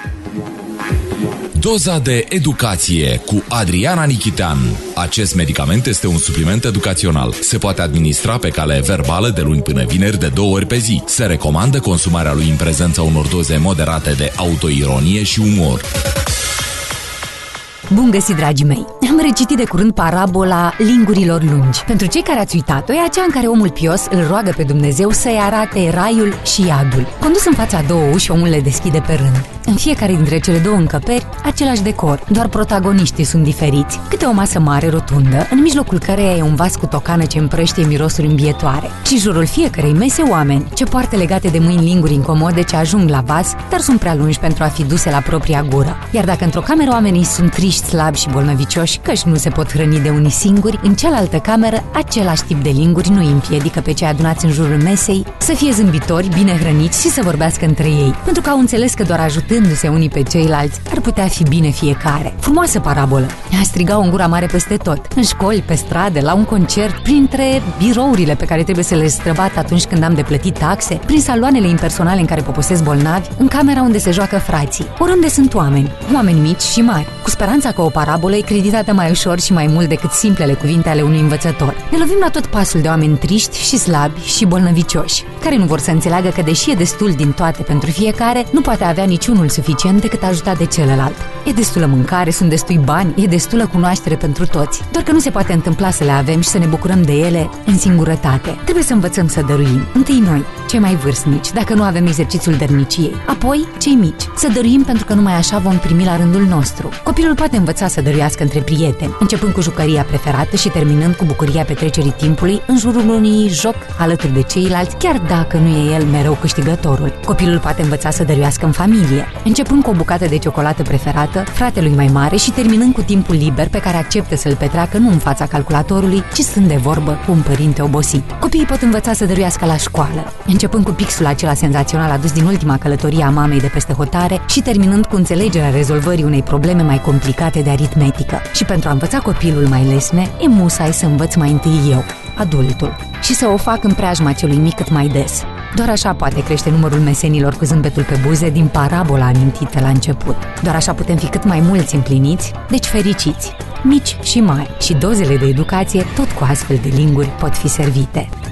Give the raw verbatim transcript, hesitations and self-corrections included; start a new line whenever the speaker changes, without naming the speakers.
Doza de educație cu Adriana Nichitean. Acest medicament este un supliment educațional. Se poate administra pe cale verbală de luni până vineri de două ori pe zi. Se recomandă consumarea lui în prezența unor doze moderate de autoironie și umor.
Bun găsit, dragii mei! Am recitit de curând parabola lingurilor lungi. Pentru cei care ați uitat-o, e aceea în care omul pios îl roagă pe Dumnezeu să-i arate raiul și iadul. Condus în fața două uși, omul le deschide pe rând. În fiecare dintre cele două încăperi, același decor, doar protagoniștii sunt diferiți. Câte o masă mare, rotundă, în mijlocul căreia e un vas cu tocană ce împrăștie mirosuri îmbietoare. Și jurul fiecărei mese oameni, ce poartă legate de mâini linguri incomode ce ajung la vas, dar sunt prea lungi pentru a fi duse la propria gură. Iar dacă într-o cameră oamenii sunt triști, slabi și bolnăvicioși, căci nu se pot hrăni de unii singuri, în cealaltă cameră, același tip de linguri nu îi împiedică pe cei adunați în jurul mesei să fie zâmbitori, bine hrăniți și să vorbească între ei, pentru că au înțeles că doar ajutându-se unii pe ceilalți ar putea fi bine fiecare. Frumoasă parabolă! A strigau în gura mare peste tot, în școli, pe stradă, la un concert, printre birourile pe care trebuie să le străbat atunci când am de plătit taxe, prin saloanele impersonale în care poposesc bolnavi, în camera unde se joacă frații. Oriunde sunt oameni, oameni mici și mari, cu speranța că o parabolă e creditată mai ușor și mai mult decât simplele cuvinte ale unui învățător. Ne lovim la tot pasul de oameni triști și slabi și bolnăvicioși, care nu vor să înțeleagă că deși e destul din toate pentru fiecare, nu poate avea niciunul suficient decât ajutat de celălalt. E destulă mâncare, sunt destui bani, e destulă cunoaștere pentru toți, doar că nu se poate întâmpla să le avem și să ne bucurăm de ele în singurătate. Trebuie să învățăm să dăruim. Întâi noi, cei mai vârstnici, dacă nu avem exercițiul dărniciei. Apoi, cei mici. Să dăruim pentru că numai așa vom primi la rândul nostru. Copilul poate învăța să dăruiască între prieteni, începând cu jucăria preferată și terminând cu bucuria petrecerii timpului în jurul unui joc alături de ceilalți, chiar dacă nu e el mereu câștigătorul. Copilul poate învăța să dăruiască în familie, începând cu o bucată de ciocolată preferată fratelui mai mare și terminând cu timpul liber pe care acceptă să-l petreacă nu în fața calculatorului, ci stând de vorbă cu un părinte obosit. Copiii pot învăța să dăruiască la școală, începând cu pixul acela senzațional adus din ultima călătorie a mamei de peste hotare și terminând cu înțelegerea rezolvării unei probleme mai complicate de aritmetică. Și pentru a învăța copilul mai lesne, e musai să învăț mai întâi eu, adultul, și să o fac în preajma celui mic cât mai des. Doar așa poate crește numărul mesenilor cu zâmbetul pe buze din parabola amintită la început. Doar așa putem fi cât mai mulți împliniți, deci fericiți, mici și mari. Și dozele de educație, tot cu astfel de linguri, pot fi servite.